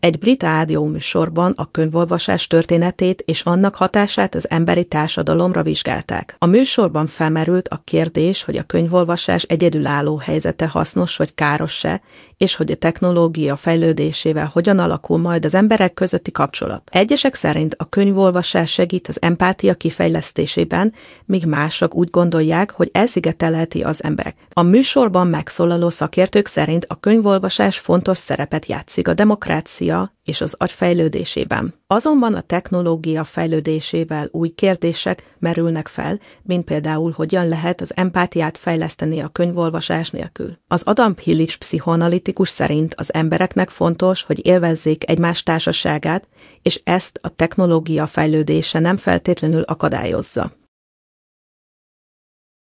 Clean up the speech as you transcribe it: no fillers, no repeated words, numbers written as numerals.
Egy brit rádióműsorban a könyvolvasás történetét és annak hatását az emberi társadalomra vizsgálták. A műsorban felmerült a kérdés, hogy a könyvolvasás egyedülálló helyzete hasznos vagy káros-e, és hogy a technológia fejlődésével hogyan alakul majd az emberek közötti kapcsolat. Egyesek szerint a könyvolvasás segít az empátia kifejlesztésében, míg mások úgy gondolják, hogy elszigetelheti az emberek. A műsorban megszólaló szakértők szerint a könyvolvasás fontos szerepet játszik a demokrácia és az agy fejlődésében. Azonban a technológia fejlődésével új kérdések merülnek fel, mint például hogyan lehet az empátiát fejleszteni a könyvolvasás nélkül. Az Adam Hillich pszichoanalitikus szerint az embereknek fontos, hogy élvezzék egymás társaságát, és ezt a technológia fejlődése nem feltétlenül akadályozza.